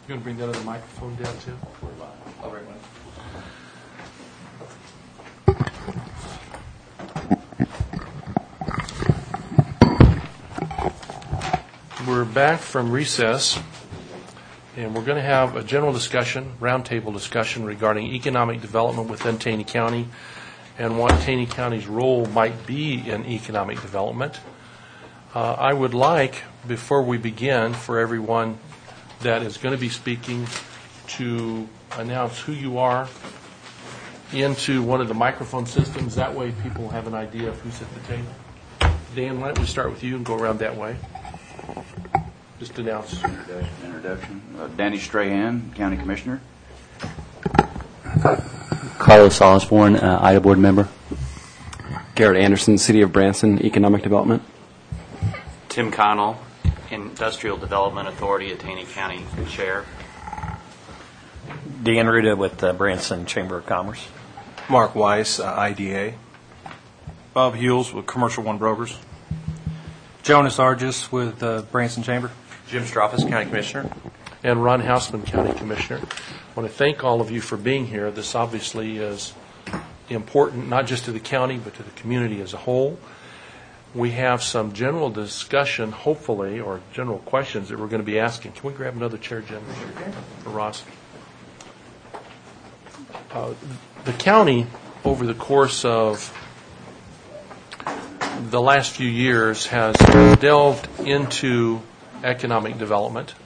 You want to bring that other microphone down too? I'll bring one. We're back from recess, and we're going to have a general discussion, roundtable discussion regarding economic development within Taney County and what Taney County's role might be in economic development. I would like, before we begin, for everyone that is going to be speaking to announce who you are into one of the microphone systems. That way people have an idea of who's at the table. Dan, why don't we start with you and go around that way? Just announce. Introduction. Danny Strahan, County Commissioner. Carlos Osborne, IDA Board member. Garrett Anderson, City of Branson, Economic Development. Tim Connell, Industrial Development Authority at Taney County Chair. Dan Ruda with Branson Chamber of Commerce. Mark Weiss, IDA. Bob Hewells with Commercial One Brokers. Jonas Argis with Branson Chamber. Jim Stroffus, County Commissioner. And Ron Hausman, County Commissioner. I want to thank all of you for being here. This obviously is important, not just to the county, but to the community as a whole. We have some general discussion, hopefully, or general questions that we're going to be asking. Can we grab another chair, Jim, for Ross? The county, over the course of the last few years, has delved into economic development.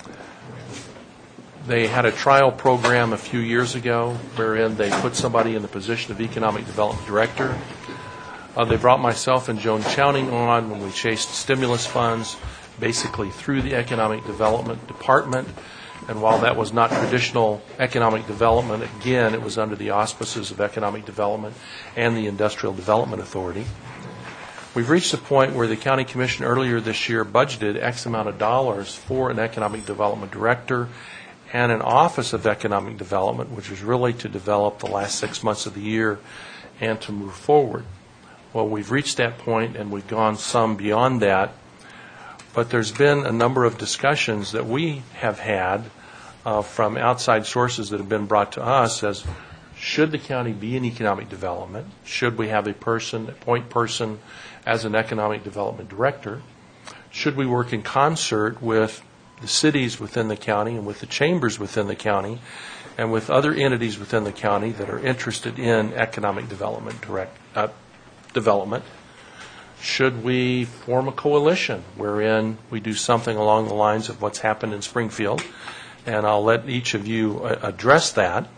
They had a trial program a few years ago wherein they put somebody in the position of Economic Development Director. They brought myself and Joan Chowning on when we chased stimulus funds basically through the Economic Development Department. And while that was not traditional economic development, again, it was under the auspices of economic development and the Industrial Development Authority. We've reached a point where the County Commission earlier this year budgeted X amount of dollars for an Economic Development Director and an Office of Economic Development, which was really to develop the last 6 months of the year and to move forward. Well, we've reached that point and we've gone some beyond that, but there's been a number of discussions that we have had from outside sources that have been brought to us as should the county be in economic development? Should we have a point person as an economic development director? Should we work in concert with the cities within the county and with the chambers within the county and with other entities within the county that are interested in economic development development? Should we form a coalition wherein we do something along the lines of what's happened in Springfield? And I'll let each of you address that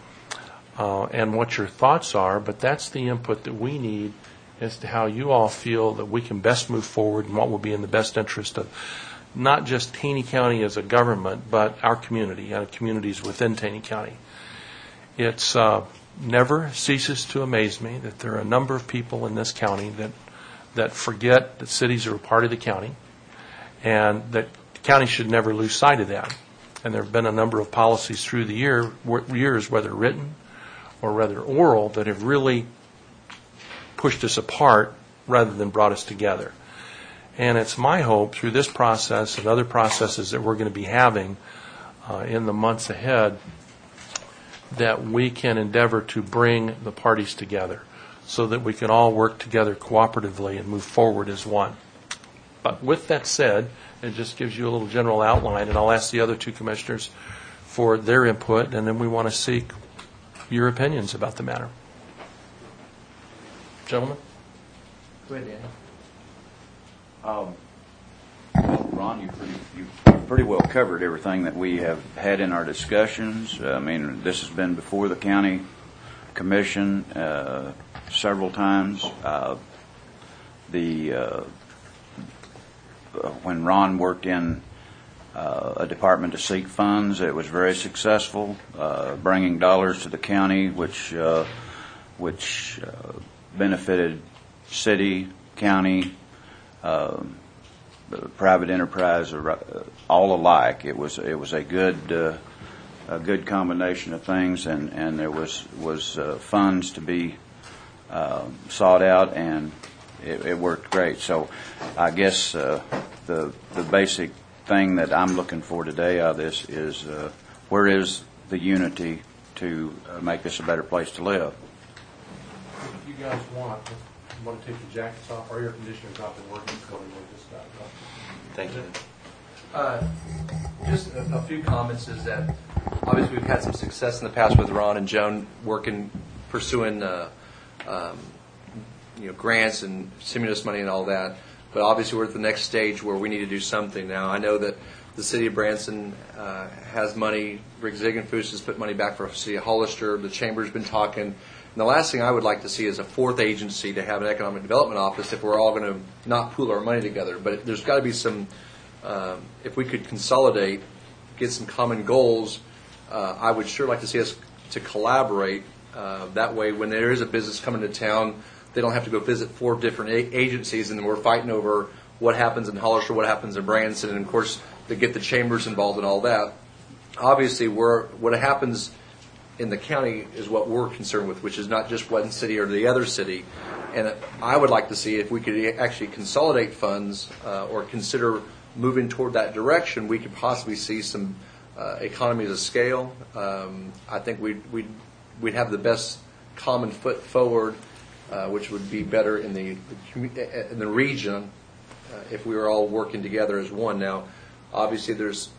and what your thoughts are, but that's the input that we need as to how you all feel that we can best move forward and what will be in the best interest of not just Taney County as a government, but our community and communities within Taney County. It's never ceases to amaze me that there are a number of people in this county that forget that cities are a part of the county and that the county should never lose sight of that. And there have been a number of policies through the years, whether written or rather oral, that have really pushed us apart rather than brought us together. And it's my hope through this process and other processes that we're going to be having in the months ahead that we can endeavor to bring the parties together so that we can all work together cooperatively and move forward as one. But with that said, it just gives you a little general outline, and I'll ask the other two commissioners for their input, and then we want to seek your opinions about the matter. Gentlemen? Go ahead, Danny. Ron, you've pretty well covered everything that we have had in our discussions. I mean, this has been before the county commission several times. When Ron worked in a department to seek funds, it was very successful, bringing dollars to the county, which benefited city, county, private enterprise, all alike. It was a good combination of things, and there was funds to be sought out, and it worked great. So I guess the basic thing that I'm looking for today out of this is where is the unity to make this a better place to live? If you guys want to take your jackets off, our air conditioner's not been working, so we'll just Thank you. Just a few comments is that obviously we've had some success in the past with Ron and Joan pursuing grants and stimulus money and all that. But obviously we're at the next stage where we need to do something now. I know that the city of Branson has money. Rick Ziegenfuss has put money back for the city of Hollister. The chamber's been talking. And the last thing I would like to see is a fourth agency to have an economic development office if we're all going to not pool our money together. But there's got to be some, if we could consolidate, get some common goals, I would sure like to see us to collaborate. That way when there is a business coming to town, they don't have to go visit 4 different agencies and we're fighting over what happens in Hollister, what happens in Branson, and of course to get the chambers involved in all that. Obviously, what happens in the county is what we're concerned with, which is not just one city or the other city. And I would like to see if we could actually consolidate funds or consider moving toward that direction, we could possibly see some economies of scale. I think we'd have the best common foot forward, which would be better in the region if we were all working together as one. Now, obviously, there's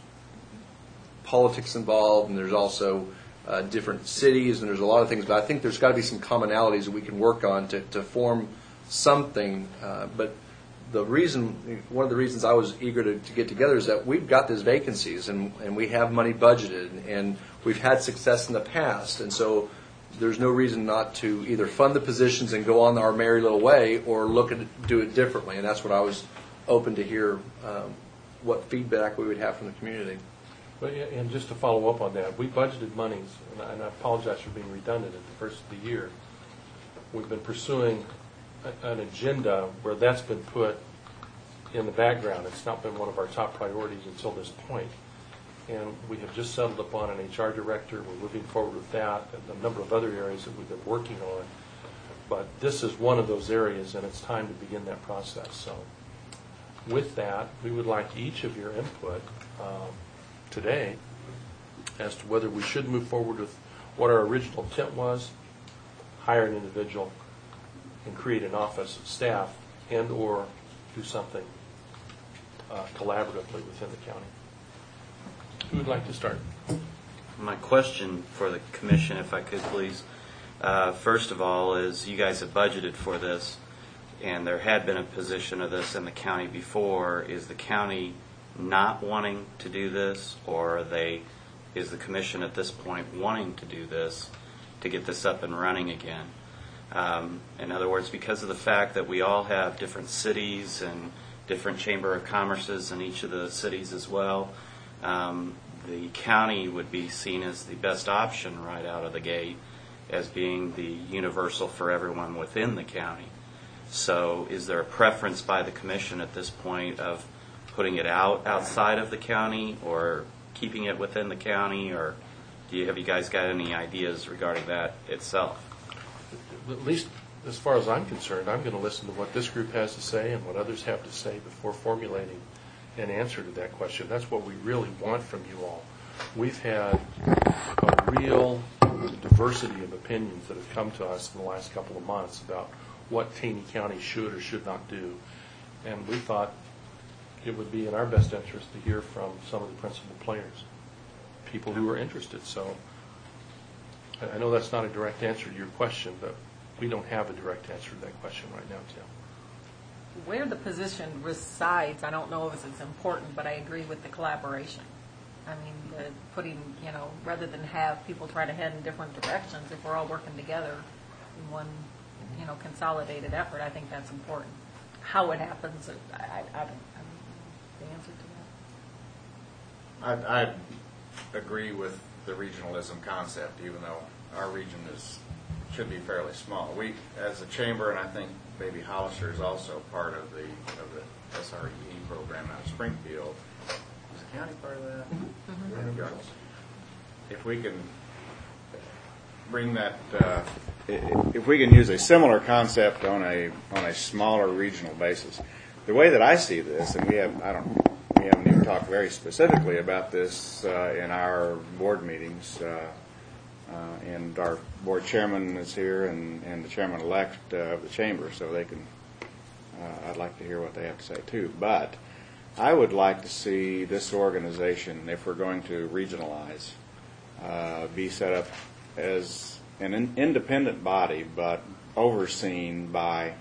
politics involved, and there's also different cities, and there's a lot of things. But I think there's got to be some commonalities that we can work on to form something. But one of the reasons I was eager to get together is that we've got these vacancies, and we have money budgeted, and we've had success in the past, and so there's no reason not to either fund the positions and go on our merry little way or look at do it differently. And that's what I was open to hear what feedback we would have from the community. And just to follow up on that, we budgeted monies, and I apologize for being redundant at the first of the year. We've been pursuing an agenda where that's been put in the background. It's not been one of our top priorities until this point. And we have just settled upon an HR director. We're moving forward with that and a number of other areas that we've been working on. But this is one of those areas, and it's time to begin that process. So with that, we would like each of your input today as to whether we should move forward with what our original intent was, hire an individual and create an office of staff, and or do something collaboratively within the county. Who would like to start? My question for the commission, if I could please, first of all, is you guys have budgeted for this, and there had been a position of this in the county before. Is the county not wanting to do this, or is the commission at this point wanting to do this to get this up and running again? In other words, because of the fact that we all have different cities and different chamber of commerces in each of the cities as well, the county would be seen as the best option right out of the gate as being the universal for everyone within the county. So is there a preference by the commission at this point of putting it outside of the county or keeping it within the county, or have you guys got any ideas regarding that itself? At least as far as I'm concerned, I'm going to listen to what this group has to say and what others have to say before formulating an answer to that question. That's what we really want from you all. We've had a real diversity of opinions that have come to us in the last couple of months about what Taney County should or should not do. And we thought it would be in our best interest to hear from some of the principal players, people who are interested. So I know that's not a direct answer to your question, but we don't have a direct answer to that question right now, Tim. Where the position resides, I don't know if it's important, but I agree with the collaboration. I mean, rather than have people try to head in different directions, if we're all working together in one, consolidated effort, I think that's important. How it happens, I don't know the answer to that. I agree with the regionalism concept, even though our region should be fairly small. We, as a chamber, and I think maybe Hollister is also part of the SRE program out of Springfield. Is the county part of that? Mm-hmm. If we can bring that, if we can use a similar concept on a smaller regional basis, the way that I see this, and we haven't even talked very specifically about this in our board meetings, and our board chairman is here and the chairman-elect of the chamber, so they can, I'd like to hear what they have to say too. But I would like to see this organization, if we're going to regionalize, be set up as an independent body, but overseen by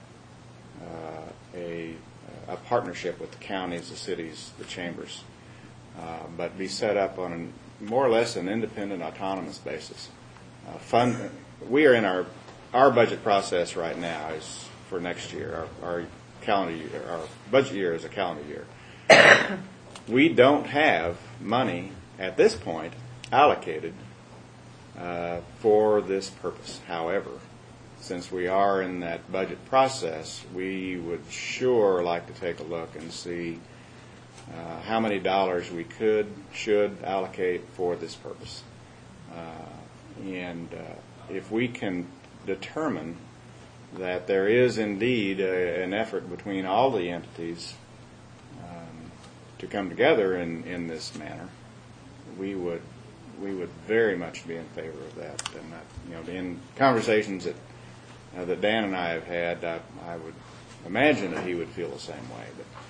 a partnership with the counties, the cities, the chambers, but be set up on more or less an independent, autonomous basis. We are in our budget process right now is for next year. Our calendar year, our budget year is a calendar year. We don't have money at this point allocated for this purpose. However, since we are in that budget process, we would sure like to take a look and see how many dollars we should allocate for this purpose. And if we can determine that there is indeed an effort between all the entities to come together in this manner, we would very much be in favor of that. And in conversations that Dan and I have had, I would imagine that he would feel the same way.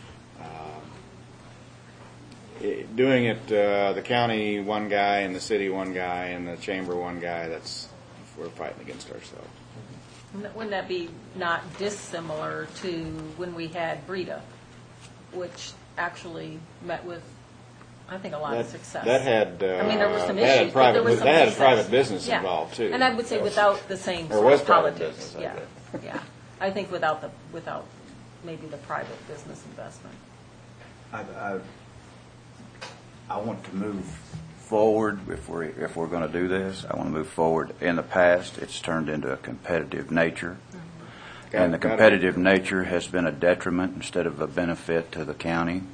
But doing it, the county one guy and the city one guy and the chamber one guy, we're fighting against ourselves. Wouldn't that be not dissimilar to when we had Brita, which actually met with, I think, a lot of success? That had, I mean, there were some that issues, but there was some had success. private business Yeah. involved too. And I would say without the same Or sort was of private politics. business, I Yeah, bet. yeah. I think without maybe the private business investment. I want to move forward if we're going to do this. I want to move forward. In the past, it's turned into a competitive nature, and the competitive nature has been a detriment instead of a benefit to the county.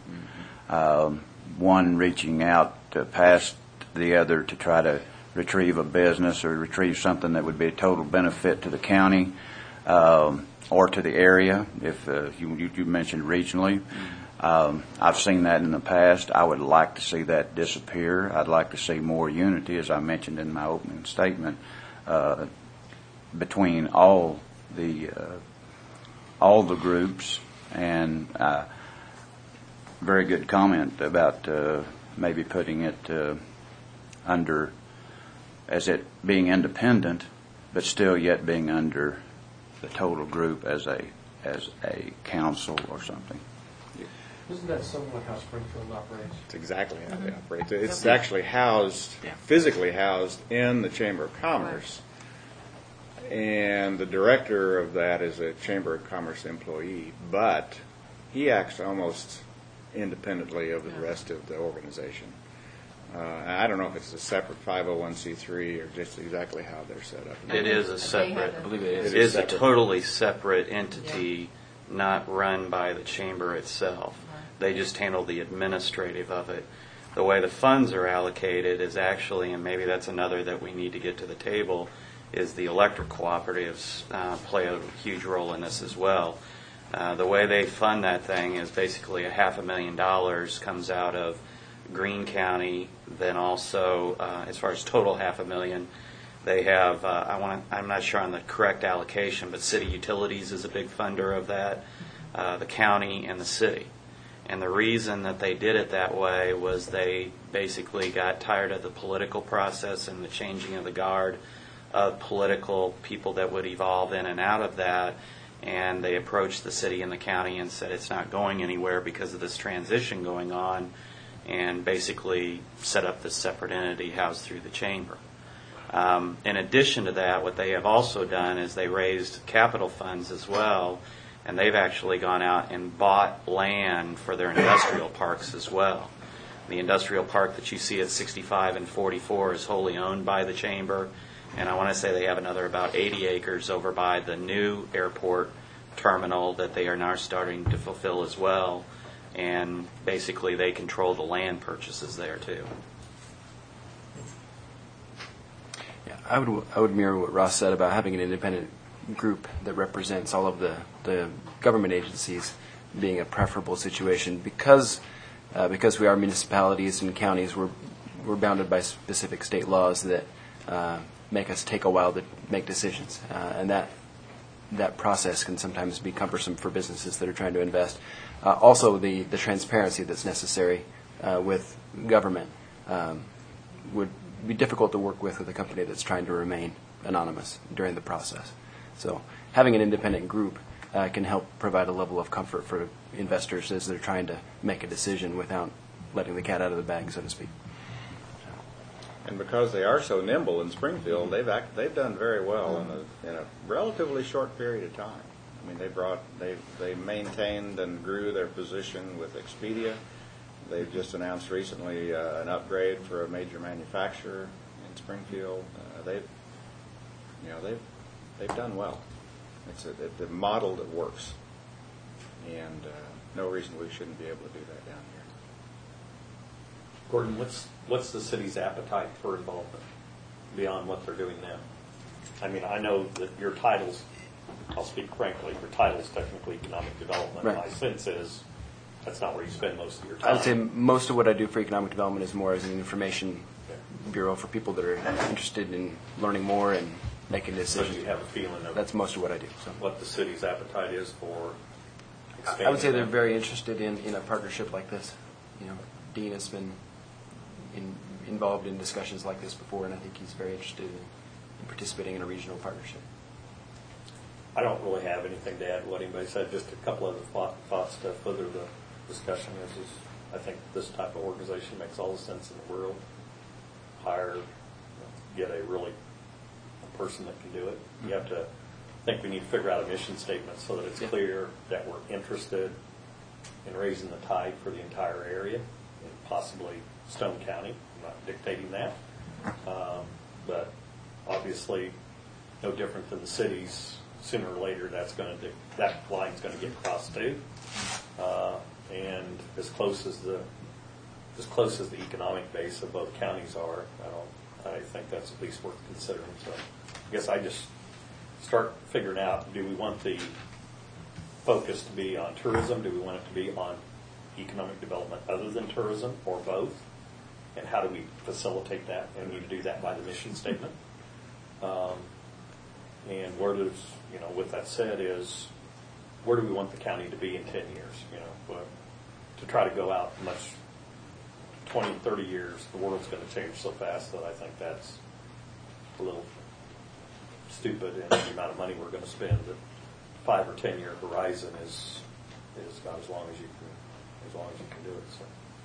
One reaching out past the other to try to retrieve a business or retrieve something that would be a total benefit to the county or to the area. If you mentioned regionally. I've seen that in the past. I would like to see that disappear. I'd like to see more unity, as I mentioned in my opening statement, between all the groups. And very good comment about maybe putting it under as it being independent, but still yet being under the total group as a council or something. Isn't that somewhat how Springfield operates? It's exactly how they operate. It's actually physically housed in the Chamber of Commerce, and the director of that is a Chamber of Commerce employee, but he acts almost independently of the rest of the organization. I don't know if it's a separate 501c3 or just exactly how they're set up. It is a separate, I believe it is. It is a totally separate entity, not run by the chamber itself. They just handle the administrative of it. The way the funds are allocated is actually, and maybe that's another that we need to get to the table, is the electric cooperatives play a huge role in this as well. The way they fund that thing is basically $500,000 comes out of Greene County, then also, as far as total $500,000, they have, I'm not sure on the correct allocation, but city utilities is a big funder of that, the county and the city. And the reason that they did it that way was they basically got tired of the political process and the changing of the guard of political people that would evolve in and out of that. And they approached the city and the county and said it's not going anywhere because of this transition going on, and basically set up this separate entity housed through the chamber. In addition to that, what they have also done is they raised capital funds as well, and they've actually gone out and bought land for their industrial parks as well. The industrial park that you see at 65 and 44 is wholly owned by the chamber, and I want to say they have another about 80 acres over by the new airport terminal that they are now starting to fulfill as well, and basically they control the land purchases there too. Yeah, I would mirror what Ross said about having an independent group that represents all of the government agencies being a preferable situation, because because we are municipalities and counties, we're bounded by specific state laws that make us take a while to make decisions, and that process can sometimes be cumbersome for businesses that are trying to invest. Also, the transparency that's necessary with government would be difficult to work with a company that's trying to remain anonymous during the process. So having an independent group can help provide a level of comfort for investors as they're trying to make a decision without letting the cat out of the bag, so to speak. And because they are so nimble in Springfield, they've done very well in a relatively short period of time. I mean, they maintained and grew their position with Expedia. They've just announced recently an upgrade for a major manufacturer in Springfield. They've done well. It's a model that works, and no reason we shouldn't be able to do that down here. Gordon, what's the city's appetite for involvement beyond what they're doing now? I mean, I know that your titles, I'll speak frankly, your title is technically economic development. Right. My sense is that's not where you spend most of your time. I would say most of what I do for economic development is more as an information bureau for people that are interested in learning more and making decisions. So you have a feeling of that's most of what I do. So what the city's appetite is for expanding? I would say they're very interested in a partnership like this. Dean has been involved in discussions like this before, and I think he's very interested in participating in a regional partnership. I don't really have anything to add to what anybody said. Just a couple of thoughts to further the discussion is I think this type of organization makes all the sense in the world. Hire, get a person that can do it. You have to think we need to figure out a mission statement so that it's clear that we're interested in raising the tide for the entire area and possibly Stone County. I'm not dictating that. But obviously no different than the cities. Sooner or later that line's going to get crossed too. And as close as the economic base of both counties are, I think that's at least worth considering. So I guess I just start figuring out, do we want the focus to be on tourism? Do we want it to be on economic development other than tourism, or both? And how do we facilitate that? And we need to do that by the mission statement. And where does, with that said, is where do we want the county to be in 10 years? To try to go out much 20, 30 years, the world's going to change so fast that I think that's a little stupid in the amount of money we're going to spend. The 5 or 10 year horizon is about as long as you can do it. So.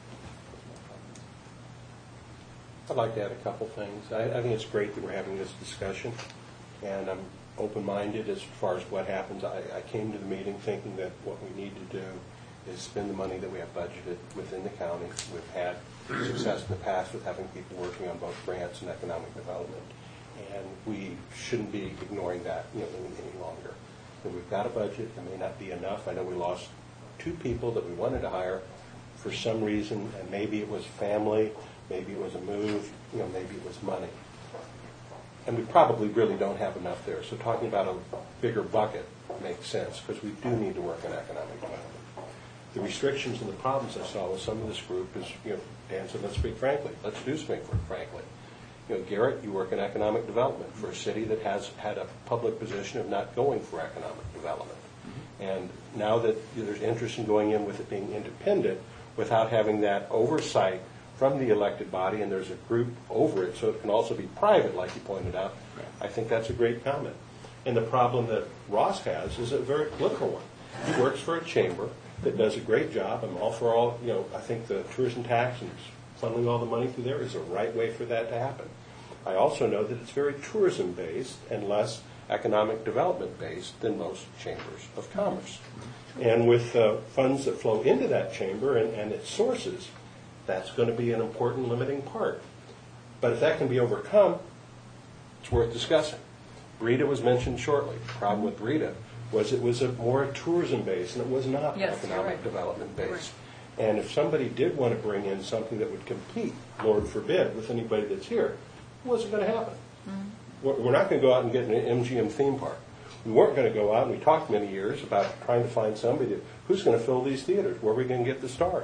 I'd like to add a couple things. I think it's great that we're having this discussion, and I'm open-minded as far as what happens. I came to the meeting thinking that what we need to do is spend the money that we have budgeted within the county. We've had success in the past with having people working on both grants and economic development, and we shouldn't be ignoring that any longer. And we've got a budget. It may not be enough. I know we lost 2 people that we wanted to hire for some reason, and maybe it was family, maybe it was a move, maybe it was money. And we probably really don't have enough there. So talking about a bigger bucket makes sense, because we do need to work on economic development. The restrictions and the problems I saw with some of this group is, Dan said, let's speak frankly. Let's do speak frankly. Garrett, you work in economic development for a city that has had a public position of not going for economic development. And now that there's interest in going in with it being independent without having that oversight from the elected body, and there's a group over it, so it can also be private, like you pointed out, I think that's a great comment. And the problem that Ross has is a very political one. He works for a chamber that does a great job. I'm all for all, I think the tourism tax and funneling all the money through there is the right way for that to happen. I also know that it's very tourism-based and less economic development-based than most chambers of commerce. And with funds that flow into that chamber and its sources, that's going to be an important limiting part. But if that can be overcome, it's worth discussing. Breda was mentioned shortly. The problem with Breda was it was more tourism-based, and it was not economic development-based. And if somebody did want to bring in something that would compete, Lord forbid, with anybody that's here, it wasn't going to happen. We're not going to go out and get an MGM theme park. We weren't going to go out, and we talked many years about trying to find somebody who's going to fill these theaters. Where are we going to get the stars?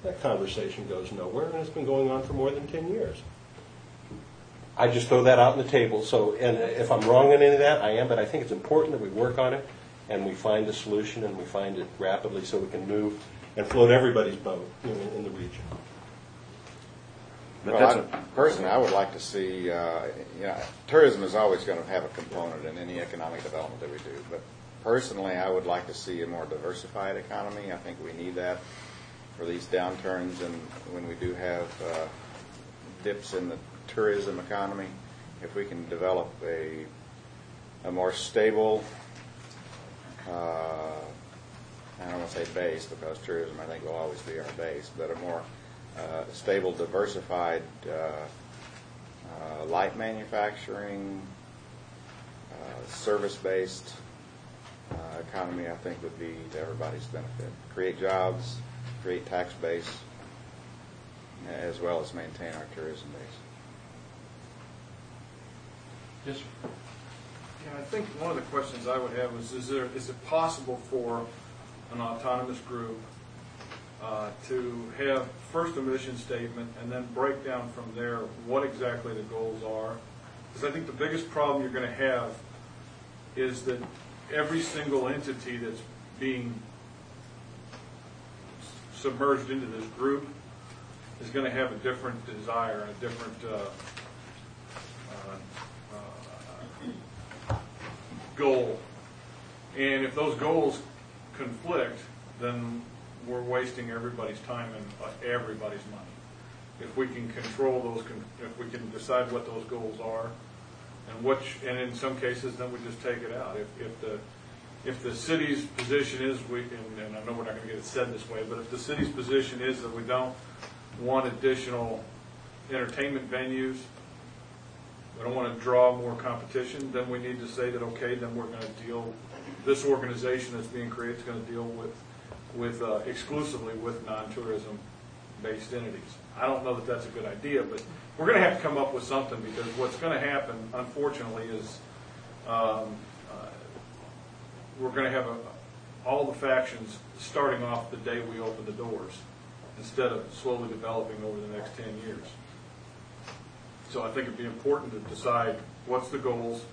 That conversation goes nowhere, and it's been going on for more than 10 years. I just throw that out on the table. So, and if I'm wrong on any of that, I am, but I think it's important that we work on it and we find a solution and we find it rapidly so we can move and float everybody's boat in the region. But Well, personally, I would like to see, tourism is always going to have a component in any economic development that we do. But personally, I would like to see a more diversified economy. I think we need that for these downturns and when we do have dips in the tourism economy. If we can develop a more stable, I don't want to say base because tourism I think will always be our base, but a more stable, diversified light manufacturing, service-based economy I think would be to everybody's benefit. Create jobs, create tax base, as well as maintain our tourism base. Yes, sir. Yeah, I think one of the questions I would have is it possible for an autonomous group to have first a mission statement and then break down from there what exactly the goals are? Because I think the biggest problem you're going to have is that every single entity that's being submerged into this group is going to have a different desire, a different goal. And if those goals conflict, then we're wasting everybody's time and everybody's money. If we can control those, if we can decide what those goals are, and in some cases, then we just take it out. If the city's position is, and I know we're not going to get it said this way, but if the city's position is that we don't want additional entertainment venues, we don't want to draw more competition, then we need to say that, okay, then we're going to deal, this organization that's being created is going to deal with exclusively with non-tourism based entities. I don't know that that's a good idea, but we're going to have to come up with something, because what's going to happen, unfortunately, is we're going to have all the factions starting off the day we open the doors, instead of slowly developing over the next 10 years. So I think it'd be important to decide what's the goals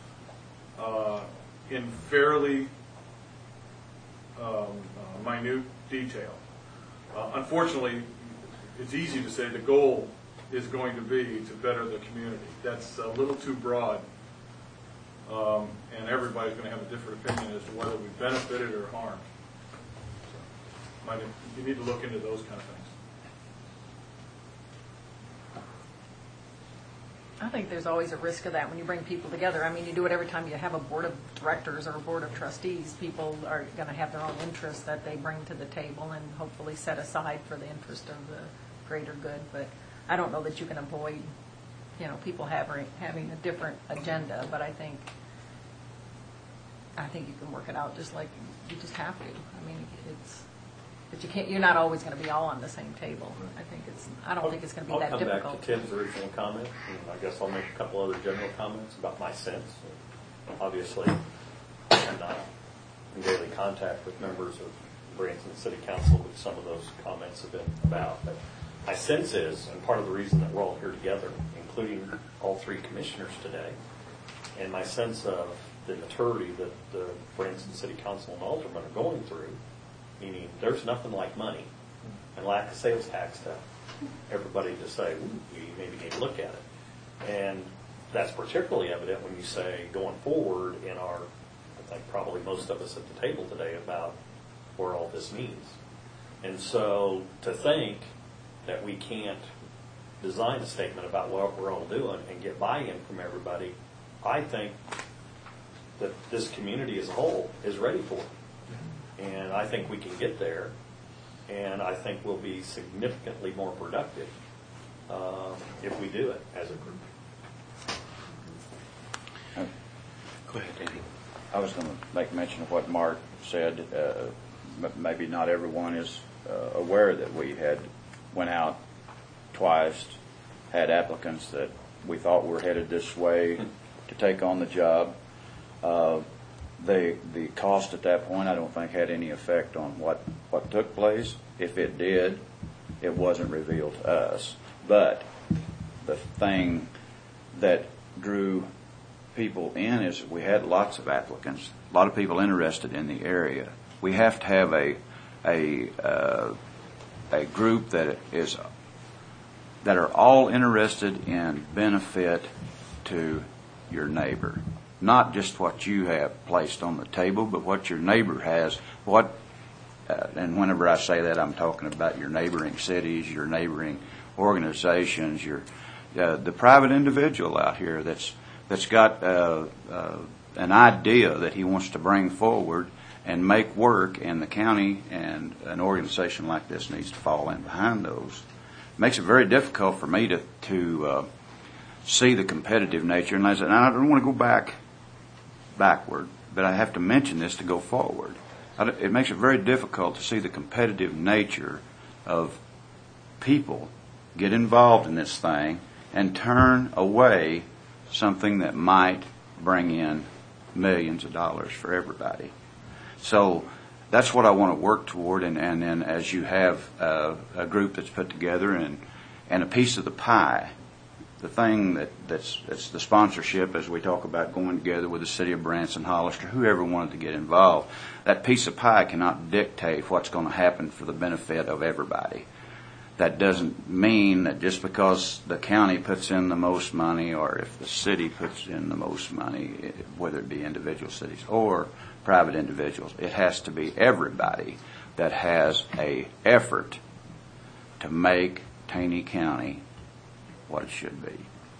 in fairly minute detail. Unfortunately, it's easy to say the goal is going to be to better the community. That's a little too broad, and everybody's going to have a different opinion as to whether we benefited or harmed. So, you need to look into those kind of things. I think there's always a risk of that when you bring people together. I mean, you do it every time you have a board of directors or a board of trustees. People are going to have their own interests that they bring to the table and hopefully set aside for the interest of the greater good. But I don't know that you can avoid, people having a different agenda. But I think you can work it out just like you just have to. I mean, but you can't. You're not always going to be all on the same table. I don't think it's going to be that difficult. I'll come back to Tim's original comment, and I guess I'll make a couple other general comments about my sense. Obviously, I'm not in daily contact with members of Branson City Council, which some of those comments have been about. But my sense is, and part of the reason that we're all here together, including all three commissioners today, and my sense of the maturity that the Branson City Council and aldermen are going through, meaning there's nothing like money and lack of sales tax to everybody to say, we maybe need to look at it. And that's particularly evident when you say going forward in our, I think probably most of us at the table today, about where all this means. And so to think that we can't design a statement about what we're all doing and get buy-in from everybody, I think that this community as a whole is ready for it. And I think we can get there, and I think we'll be significantly more productive if we do it as a group. Go ahead, Andy. I was going to make mention of what Mark said. Maybe not everyone is aware that we had went out twice, had applicants that we thought were headed this way to take on the job. The cost at that point, I don't think, had any effect on what took place. If it did, it wasn't revealed to us. But the thing that drew people in is we had lots of applicants, a lot of people interested in the area. We have to have a group that are all interested in benefit to your neighbor, not just what you have placed on the table, but what your neighbor has. And whenever I say that, I'm talking about your neighboring cities, your neighboring organizations, the private individual out here that's got an idea that he wants to bring forward and make work, and the county and an organization like this needs to fall in behind those. It makes it very difficult for me to see the competitive nature. And I don't want to go backward, but I have to mention this to go forward. It makes it very difficult to see the competitive nature of people get involved in this thing and turn away something that might bring in millions of dollars for everybody. So that's what I want to work toward, and then as you have a group that's put together and a piece of the pie, the thing that's the sponsorship, as we talk about going together with the city of Branson, Hollister, whoever wanted to get involved, that piece of pie cannot dictate what's going to happen for the benefit of everybody. That doesn't mean that just because the county puts in the most money, or if the city puts in the most money, whether it be individual cities or private individuals, it has to be everybody that has a effort to make Taney County what it should be.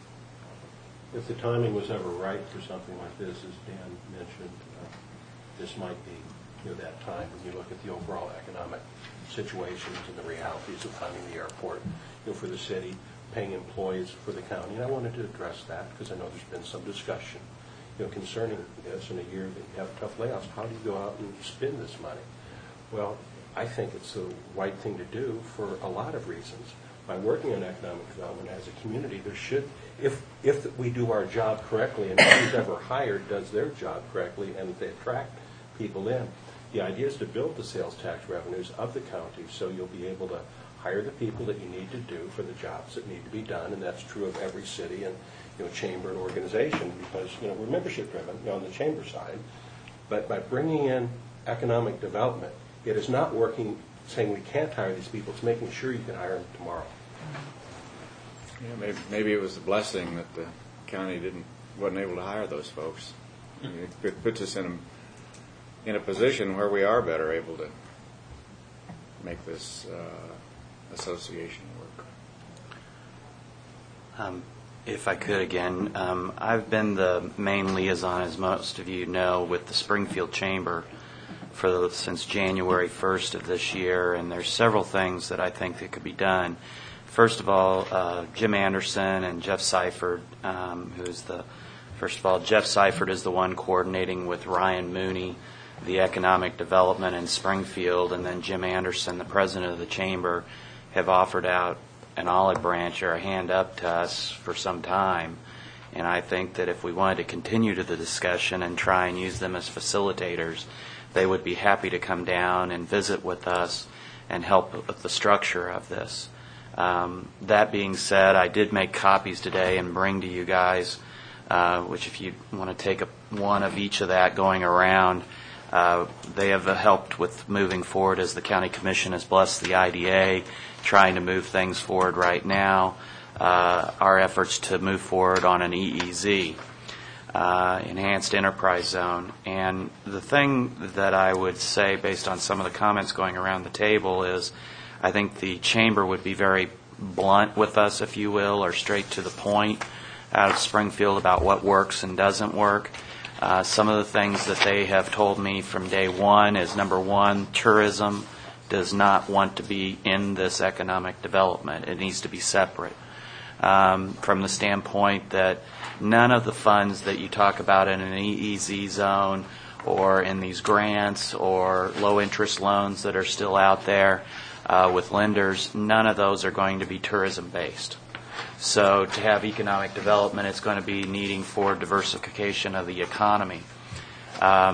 If the timing was ever right for something like this, as Dan mentioned, this might be that time when you look at the overall economic situations and the realities of funding the airport for the city, paying employees for the county. And I wanted to address that because I know there's been some discussion concerning this. In a year that you have tough layoffs, how do you go out and spend this money? Well, I think it's the right thing to do for a lot of reasons. By working on economic development as a community, there should, if we do our job correctly and who's ever hired does their job correctly and they attract people in, the idea is to build the sales tax revenues of the county so you'll be able to hire the people that you need to do for the jobs that need to be done, and that's true of every city and chamber and organization, because we're membership driven on the chamber side. But by bringing in economic development, it is not working saying we can't hire these people. It's making sure you can hire them tomorrow. Yeah, maybe it was a blessing that the county wasn't able to hire those folks. It puts us in a position where we are better able to make this association work. If I could again, I've been the main liaison, as most of you know, with the Springfield Chamber since January 1st of this year, and there's several things that I think that could be done. First of all, Jim Anderson and Jeff Seifert, Jeff Seifert is the one coordinating with Ryan Mooney the economic development in Springfield, and then Jim Anderson, the president of the chamber, have offered out an olive branch or a hand up to us for some time. And I think that if we wanted to continue to the discussion and try and use them as facilitators, they would be happy to come down and visit with us and help with the structure of this. That being said, I did make copies today and bring to you guys, which if you want to take one of each of that going around, they have helped with moving forward as the county commission has blessed the IDA, trying to move things forward right now. Our efforts to move forward on an EEZ, Enhanced Enterprise Zone. And the thing that I would say, based on some of the comments going around the table, is I think the chamber would be very blunt with us, if you will, or straight to the point out of Springfield about what works and doesn't work. Some of the things that they have told me from day one is, number one, tourism does not want to be in this economic development. It needs to be separate. From the standpoint that none of the funds that you talk about in an EEZ zone or in these grants or low interest loans that are still out there with lenders, none of those are going to be tourism based. So to have economic development, it's going to be needing for diversification of the economy.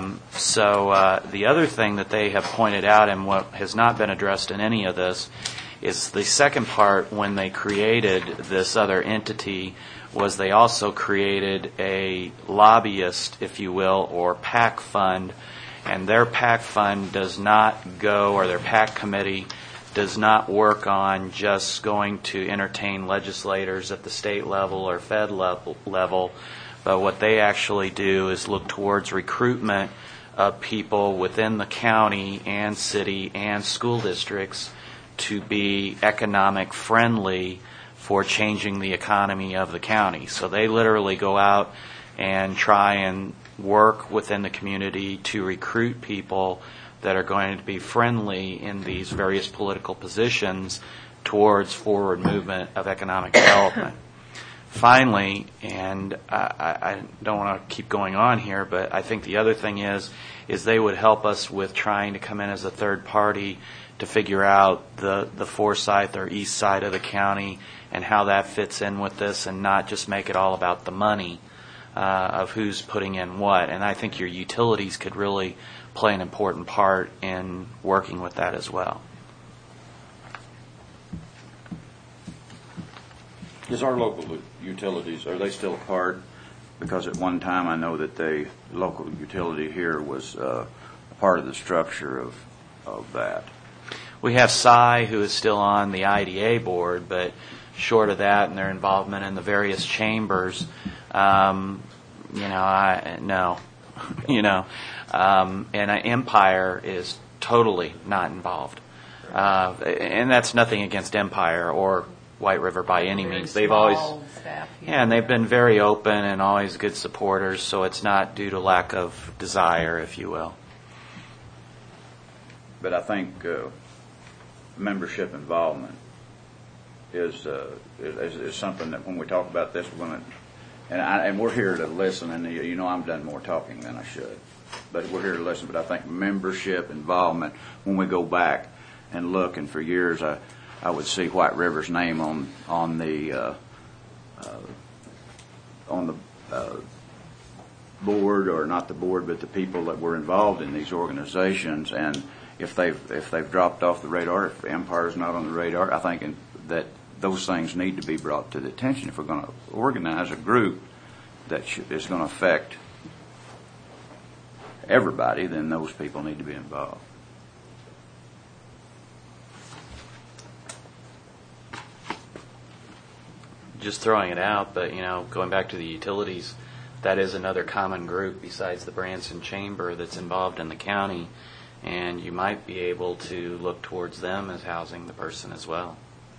So the other thing that they have pointed out, and what has not been addressed in any of this, is the second part when they created this other entity was they also created a lobbyist, if you will, or PAC fund, and their PAC fund does not go, or their PAC committee does not work on just going to entertain legislators at the state level or Fed level, but what they actually do is look towards recruitment of people within the county and city and school districts to be economic friendly for changing the economy of the county. So they literally go out and try and work within the community to recruit people that are going to be friendly in these various political positions towards forward movement of economic development. Finally, and I don't want to keep going on here, but I think the other thing is they would help us with trying to come in as a third party to figure out the Forsyth or east side of the county and how that fits in with this, and not just make it all about the money of who's putting in what. And I think your utilities could really play an important part in working with that as well. Is our local utilities, are they still a part? Because at one time I know that the local utility here was a part of the structure of that. We have Cy, who is still on the IDA board, but short of that and their involvement in the various chambers, no. And Empire is totally not involved. And that's nothing against Empire or White River by any means. They've always, and they've been very open and always good supporters, so it's not due to lack of desire, if you will. But I think membership involvement is something that when we talk about this, we're going to, and we're here to listen, and I've done more talking than I should, but we're here to listen. But I think membership involvement, when we go back and look, and for years I would see White River's name on the board, or not the board, but the people that were involved in these organizations. And if they've dropped off the radar, if Empire's not on the radar, I think that those things need to be brought to the attention. If we're going to organize a group that is going to affect everybody, then those people need to be involved. Just throwing it out, but going back to the utilities, that is another common group besides the Branson Chamber that's involved in the county, and you might be able to look towards them as housing the person as well.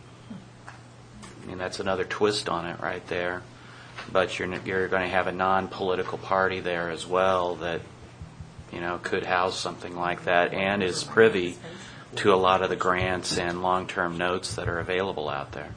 I mean, that's another twist on it right there. But you're going to have a non-political party there as well that could house something like that and is privy to a lot of the grants and long-term notes that are available out there.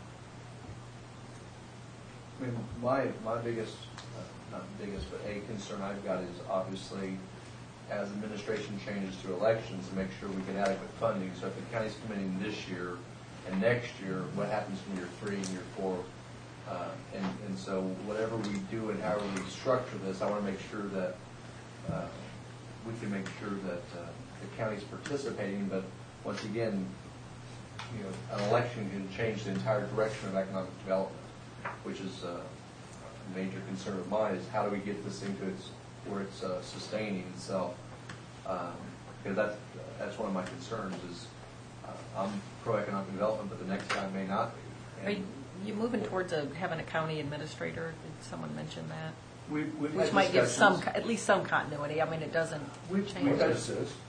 I mean, my biggest, not biggest, but a concern I've got is obviously as administration changes to elections, to make sure we get adequate funding. So if the county's committing this year and next year, what happens in year 3 and year 4? And so whatever we do and however we structure this, I want to make sure that we can make sure that the county's participating. But once again, an election can change the entire direction of economic development, which is a major concern of mine, is how do we get this into where it's sustaining itself. Because that's one of my concerns is I'm pro-economic development, but the next guy may not be. Are you moving towards having a county administrator? Did someone mention that? We've Which had might give discussions. at least some continuity. I mean, it doesn't change. We've had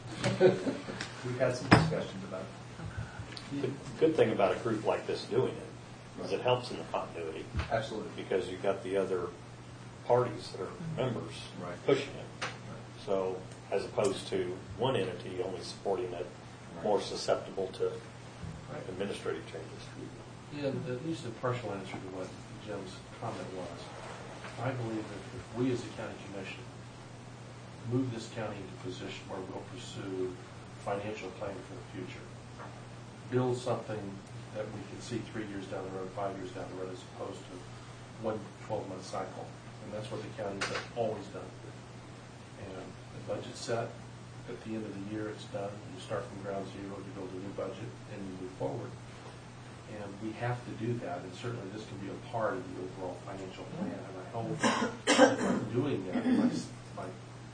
some discussions about it. The good thing about a group like this doing it is it helps in the continuity. Absolutely. Because you've got the other parties that are members pushing it. So as opposed to one entity only supporting it, more susceptible to administrative changes. Yeah, at least a partial answer to what Jim's comment was. I believe that if we as a county commission move this county into a position where we'll pursue financial planning for the future, build something that we can see 3 years down the road, 5 years down the road, as opposed to one 12-month cycle. And that's what the counties have always done. And the budget's set, at the end of the year it's done. You start from ground zero, you build a new budget, and you move forward. And we have to do that, and certainly this can be a part of the overall financial plan. And I hope that by doing that, by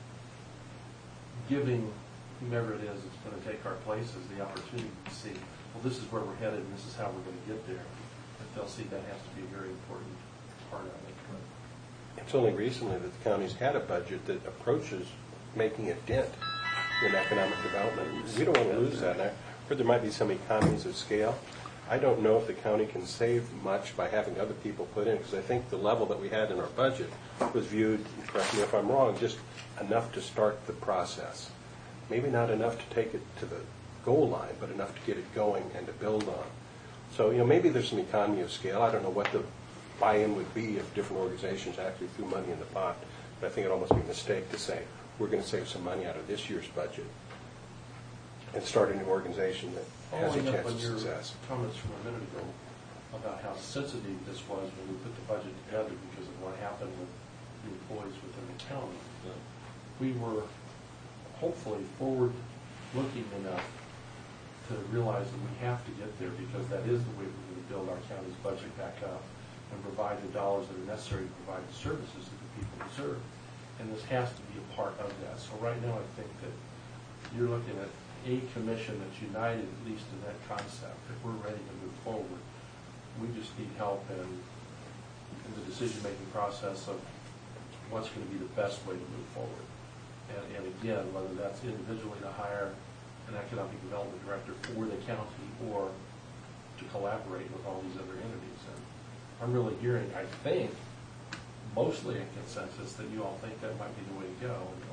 giving whomever it is that's going to take our places the opportunity to see, well, this is where we're headed and this is how we're going to get there, that they'll see that has to be a very important part of it. It's only recently that the county's had a budget that approaches making a dent in economic development. We don't want to lose that. And I heard there might be some economies of scale. I don't know if the county can save much by having other people put in, because I think the level that we had in our budget was viewed, correct me if I'm wrong, just enough to start the process. Maybe not enough to take it to the goal line, but enough to get it going and to build on. So, maybe there's some economy of scale. I don't know what the buy-in would be if different organizations actually threw money in the pot, but I think it'd almost be a mistake to say, we're going to save some money out of this year's budget and start a new organization that has a Following up chance on of your success. comments from a minute ago about how sensitive this was when we put the budget together because of what happened with the employees within the county, we were hopefully forward-looking enough to realize that we have to get there because that is the way we're going to build our county's budget back up and provide the dollars that are necessary to provide the services that the people deserve. And this has to be a part of that. So right now I think that you're looking at a commission that's united at least in that concept, that we're ready to move forward. We just need help in the decision-making process of what's going to be the best way to move forward. And again, whether that's individually to hire an economic development director for the county or to collaborate with all these other entities. And I'm really hearing, I think, mostly a consensus that you all think that might be the way to go.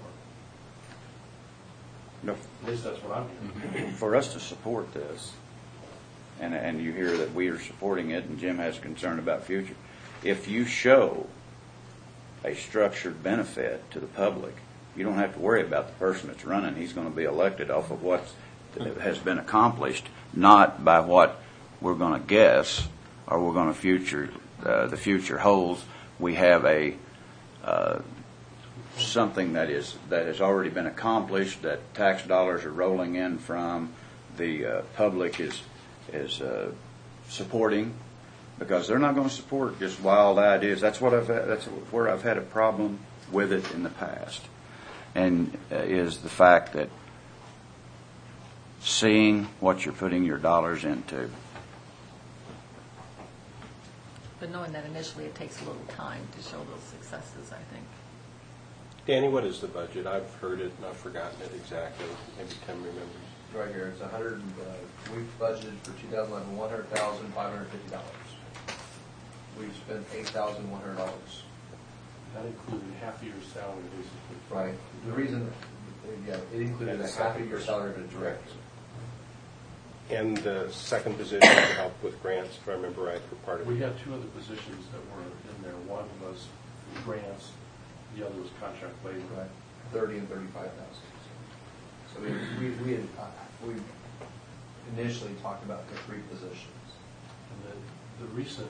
No. At least that's what I'm hearing. For us to support this, and you hear that we are supporting it, and Jim has concern about future, if you show a structured benefit to the public, you don't have to worry about the person that's running. He's going to be elected off of what has been accomplished, not by what we're going to guess or we're going to the future holds. We have a something that has already been accomplished, that tax dollars are rolling in from, the public is supporting, because they're not going to support just wild ideas. That's where I've had a problem with it in the past, and is the fact that seeing what you're putting your dollars into. But knowing that initially it takes a little time to show those successes, I think. Danny, what is the budget? I've heard it and I've forgotten it exactly. Maybe Tim remembers. Right here, it's we've budgeted for 2011, $100,550. We've spent $8,100. That included half a year's salary, basically. Right. The reason, it included a half a year salary of a director. And the second position to help with grants, if I remember right, for part of it. We had two other positions that were in there. One was grants, the other was contract labor. Right. 30 and 35,000. So we initially talked about the three positions. And the recent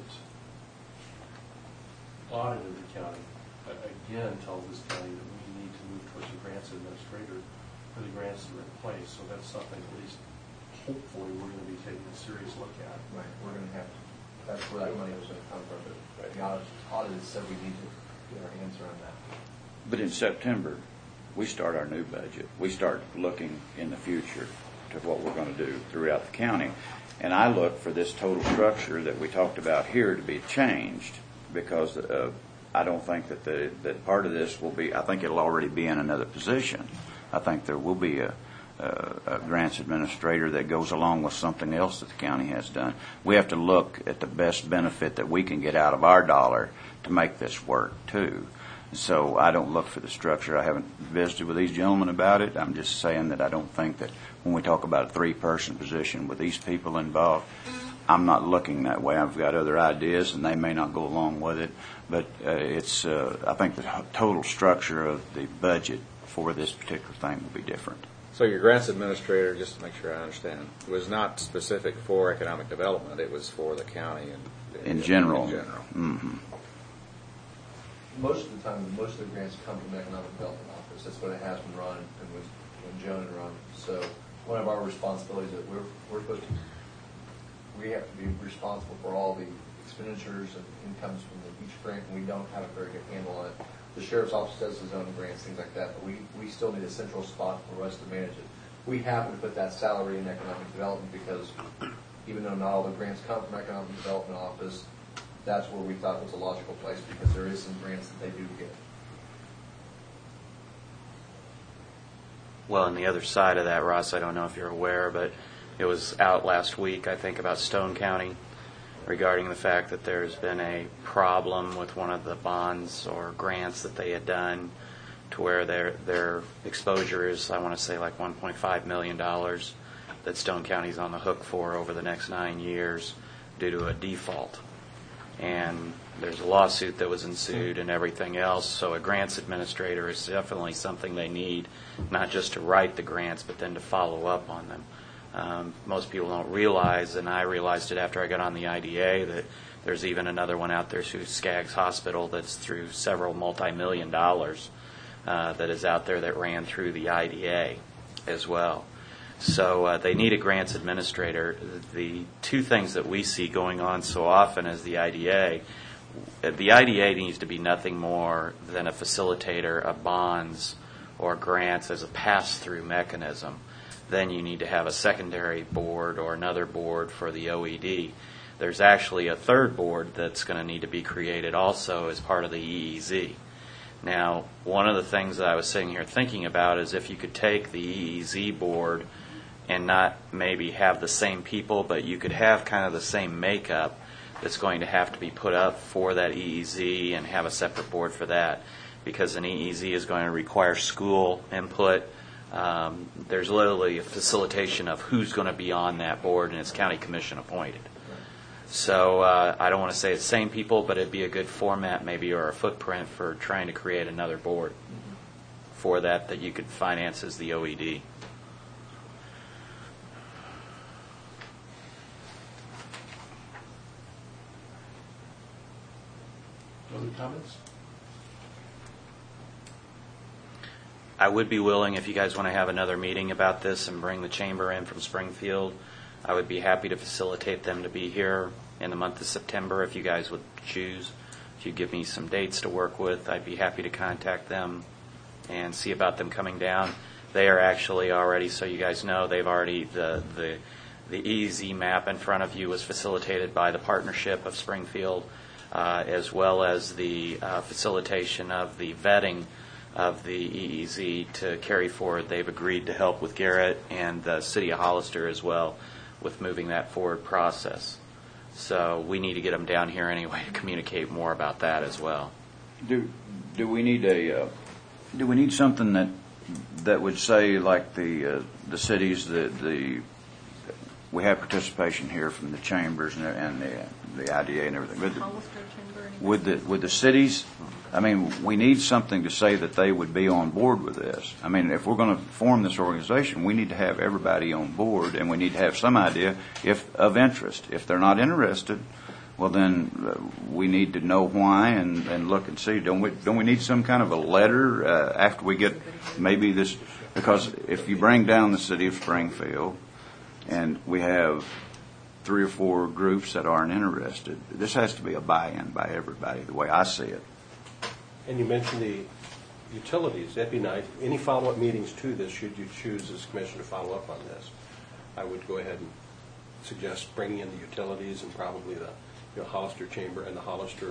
audit of the county, again, tells this county that we need to move towards a grants administrator for the grants that are in place. So that's something at least, hopefully, we're going to be taking a serious look at. Right. We're going to have to. That's where that money was going to come from. But the audit said we need to get our hands around that. But in September, we start our new budget. We start looking in the future to what we're going to do throughout the county. And I look for this total structure that we talked about here to be changed, because I don't think that part of this will be, I think it'll already be in another position. I think there will be a grants administrator that goes along with something else that the county has done. We have to look at the best benefit that we can get out of our dollar to make this work, too. So I don't look for the structure. I haven't visited with these gentlemen about it. I'm just saying that I don't think that when we talk about a three-person position with these people involved, I'm not looking that way. I've got other ideas, and they may not go along with it. But I think the total structure of the budget for this particular thing will be different. So your grants administrator, just to make sure I understand, was not specific for economic development. It was for the county in general. In general. Mm-hmm. Most of the time, most of the grants come from the Economic Development Office. That's what it has been run and was Joan and Ron. So one of our responsibilities that we're supposed to, we have to be responsible for all the expenditures and incomes from each grant, and we don't have a very good handle on it. The sheriff's office does his own grants, things like that, but we still need a central spot for us to manage it. We happen to put that salary in economic development because even though not all the grants come from economic development office, that's where we thought was a logical place because there is some grants that they do get. Well, on the other side of that, Ross, I don't know if you're aware, but it was out last week, I think, about Stone County regarding the fact that there's been a problem with one of the bonds or grants that they had done to where their exposure is, I want to say, like $1.5 million that Stone County's on the hook for over the next 9 years due to a default. And there's a lawsuit that was ensued and everything else, so a grants administrator is definitely something they need, not just to write the grants, but then to follow up on them. Most people don't realize, and I realized it after I got on the IDA, that there's even another one out there through Skaggs Hospital that's through several multi-million dollars that is out there that ran through the IDA as well. So they need a grants administrator. The two things that we see going on so often is the IDA needs to be nothing more than a facilitator of bonds or grants as a pass-through mechanism. Then you need to have a secondary board or another board for the OED. There's actually a third board that's going to need to be created also as part of the EEZ. Now, one of the things that I was sitting here thinking about is if you could take the EEZ board and not maybe have the same people, but you could have kind of the same makeup that's going to have to be put up for that EEZ and have a separate board for that, because an EEZ is going to require school input. There's literally a facilitation of who's going to be on that board, and it's county commission appointed. So I don't want to say it's the same people, but it'd be a good format maybe or a footprint for trying to create another board for that you could finance as the OED. Other comments? I would be willing, if you guys want to have another meeting about this and bring the chamber in from Springfield, I would be happy to facilitate them to be here in the month of September if you guys would choose. If you give me some dates to work with, I'd be happy to contact them and see about them coming down. They are actually already, so you guys know, they've already, the EEZ map in front of you was facilitated by the partnership of Springfield, as well as the facilitation of the vetting of the EEZ to carry forward. They've agreed to help with Garrett and the city of Hollister as well with moving that forward process. So we need to get them down here anyway to communicate more about that as well. Do we need something that would say, like the cities, we have participation here from the chambers and the IDA and everything. Would the cities? I mean, we need something to say that they would be on board with this. I mean, if we're going to form this organization, we need to have everybody on board, and we need to have some idea of interest. If they're not interested, well, then we need to know why and look and see. Don't we need some kind of a letter after we get maybe this? Because if you bring down the city of Springfield, and we have 3 or 4 groups that aren't interested, this has to be a buy-in by everybody, the way I see it. And you mentioned the utilities. That'd be nice. Any follow-up meetings to this, should you choose as commission to follow up on this, I would go ahead and suggest bringing in the utilities and probably the Hollister Chamber and the Hollister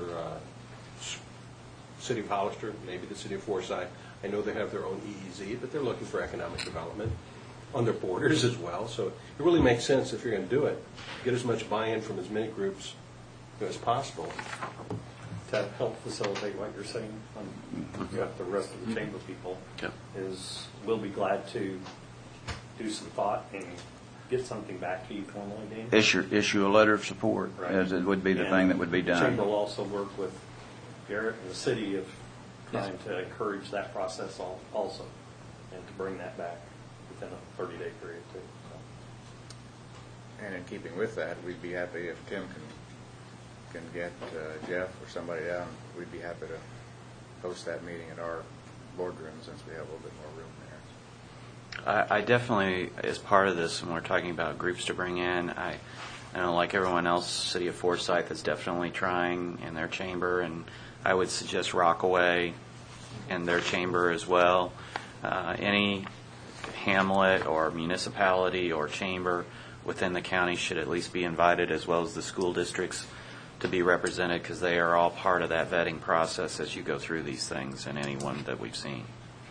City of Hollister, maybe the City of Forsyth. I know they have their own EEZ, but they're looking for economic development on their borders as well. So it really makes sense, if you're going to do it, get as much buy-in from as many groups as possible. To help facilitate what you're saying, you got the rest of the chamber people, is we'll be glad to do some thought and get something back to you formally, Dan. Issue a letter of support, right, as it would be the thing that would be done. The chamber will also work with Garrett and the city of trying to encourage that process also, and to bring that back within a 30-day period too. So. And in keeping with that, we'd be happy if Tim can get Jeff or somebody down. We'd be happy to host that meeting in our boardroom since we have a little bit more room I definitely, as part of this, when we're talking about groups to bring in, I know, like everyone else, City of Forsyth is definitely trying in their chamber, and I would suggest Rockaway in their chamber as well. Any hamlet or municipality or chamber within the county should at least be invited, as well as the school districts, to be represented, because they are all part of that vetting process as you go through these things, and any one that we've seen.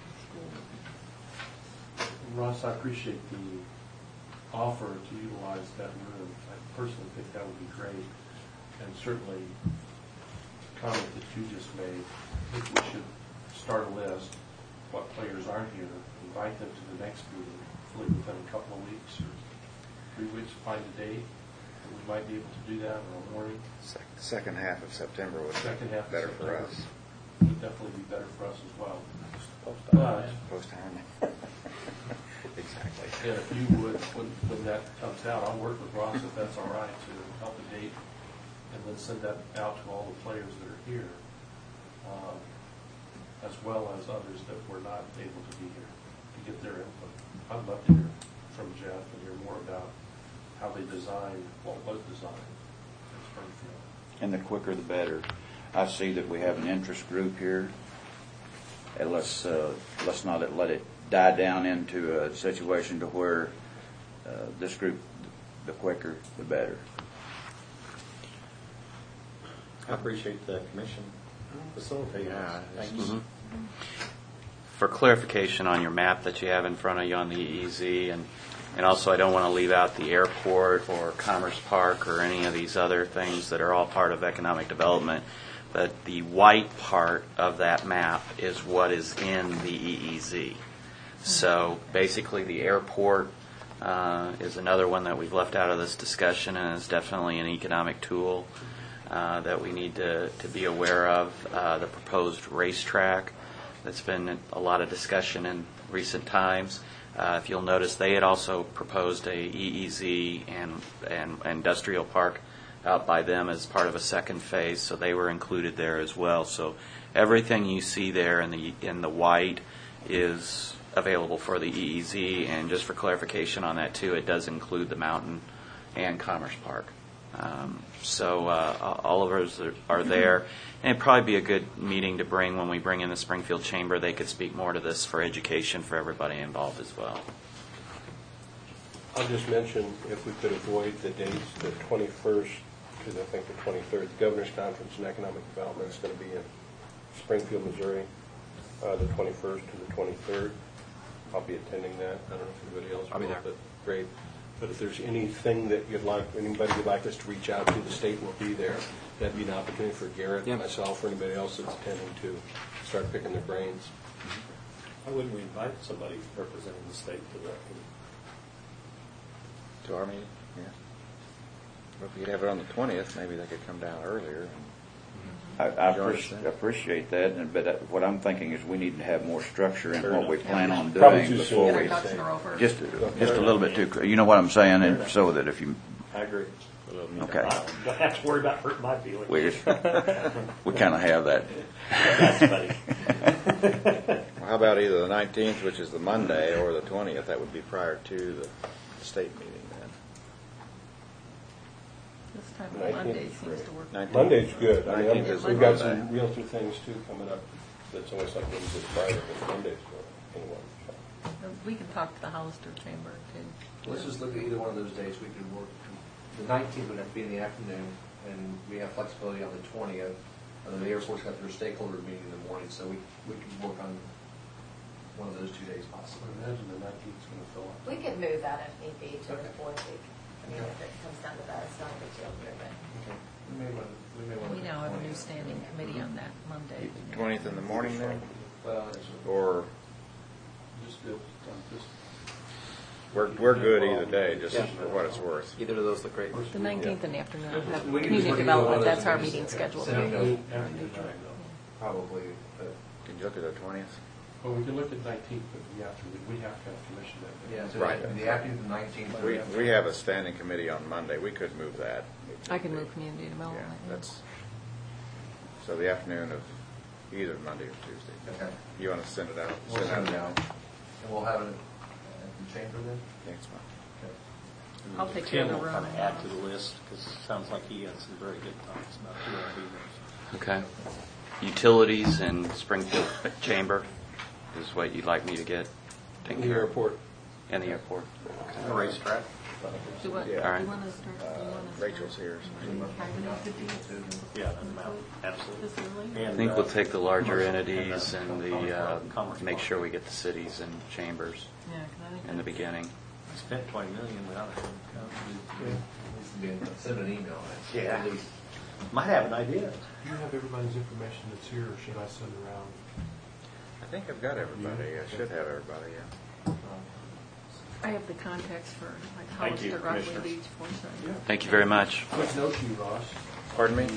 Ross, I appreciate the offer to utilize that room. I personally think that would be great, and certainly the comment that you just made, I think we should start a list, what players aren't here, invite them to the next meeting, hopefully within a couple of weeks or 3 weeks, find a date, and we might be able to do that in the morning. Second half of September would be better for us. Would definitely be better for us as well. But Post-time. Exactly. and if you would, when that comes out, I'll work with Ross if that's all right to help a date, and then send that out to all the players that are here, as well as others that were not able to be here, to get their input. I'd love to hear from Jeff and hear more about how they designed what was designed in Springfield. And the quicker the better. I see that we have an interest group here, and let's not let it die down into a situation to where this group, the quicker the better. I appreciate the commission facilitating that. Thank you. For clarification on your map that you have in front of you on the EEZ, and also I don't want to leave out the airport or Commerce Park or any of these other things that are all part of economic development, but the white part of that map is what is in the EEZ. So basically the airport is another one that we've left out of this discussion, and is definitely an economic tool that we need to be aware of. The proposed racetrack, that's been a lot of discussion in recent times. If you'll notice, they had also proposed a EEZ and industrial park out by them as part of a second phase, so they were included there as well. So everything you see there in the white is available for the EEZ, and just for clarification on that too, it does include the mountain and Commerce Park. So all of those are there, and it'd probably be a good meeting to bring when we bring in the Springfield Chamber. They could speak more to this for education for everybody involved as well. I'll just mention, if we could avoid the dates, the 21st to I think the 23rd, the Governor's Conference on Economic Development is going to be in Springfield, Missouri, the 21st to the 23rd. I'll be attending that. I don't know if anybody else will. I'll be there. But great. But if there's anything that anybody would like us to reach out to, the state will be there. That'd be an opportunity for Garrett, myself, or anybody else that's attending to start picking their brains. Why wouldn't we invite somebody representing the state to that? To our meeting? Yeah. Well, if we could have it on the 20th, maybe they could come down earlier. I appreciate that, but what I'm thinking is we need to have more structure in what we plan on doing before we just a little bit too. You know what I'm saying, and so that if you. I agree. Okay. I don't have to worry about hurting my feelings. We kind of have that. That's funny. Well, how about either the 19th, which is the Monday, or the 20th? That would be prior to the state meeting then. This time of Monday seems to work. 19th. Monday's good. I mean, 19th is we've got Monday. some realtor things too coming up. That's always like Wednesday, Friday, but Monday's good. Anyway. We can talk to the Hollister Chamber too. Let's just look at either one of those days. We could work. The 19th would have to be in the afternoon, and we have flexibility on the 20th. And then the airport's got their stakeholder meeting in the morning, so we could work on one of those 2 days possibly. I imagine the 19th is going to fill up. We could move that if need be to the Okay. fourth week. I mean, if it comes down to that, it's not a big deal to move it. Okay. We now have a new standing committee on that Monday. 20th in the morning then? Well, Or Just do it. we're good either day, just for what it's worth. Either of those look great. The 19th in the afternoon, we'll have We can just community look at either one development, of that's those our days. meeting schedule. Send me Afternoon those. time, though. Probably, but Can you look at the 20th? Well, we can look at 19th, but we have to have commission that day. yeah, so Right. the afternoon, the 19th. We have a standing committee on Monday. We could move that. I can move community Yeah, development. that's, so the afternoon of either Monday or Tuesday. Okay. You want to send it out? We'll send it out, and we'll have it chamber then? Next month. I'll take care of the Tim will room. kind of add to the list, because it sounds like he had some very good thoughts about who will be there. Okay. Utilities and Springfield Chamber is what you'd like me to get taken The care of? airport. And the airport. The racetrack. Do what- Yeah. do All right. you want to start? Do you want to Rachel's here. Yeah, absolutely. This early? I think we'll take the larger entities and make sure we get the cities and chambers Yeah, 'cause I think in the beginning. We spent $20 million without it. Send an email. Yeah. At least. Might have an idea. Do you have everybody's information that's here, or should I send around? I think I've got everybody. I should have everybody, yeah. I have the contacts for like Thank you, Hollister, Rockland Commissioners. Beach, Forsyth. Thank you very much. Quick note to you, Ross. Pardon me?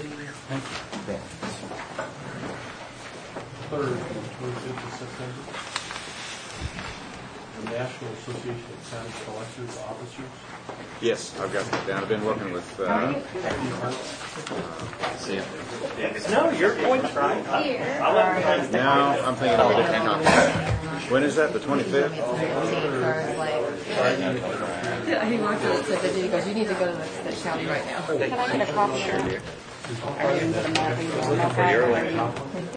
Third, 25th of September. The National Association of County Collectors Officers. Yes, I've got that down. I've been working with, see it. No, your point's right. I'll let you know. Now, I'm thinking of a different conference. When is that, the 25th? Yeah, he walked up and said, he goes, you need to go to the county right now. Can I get a copy? Sure, dear. I didn't put a map in.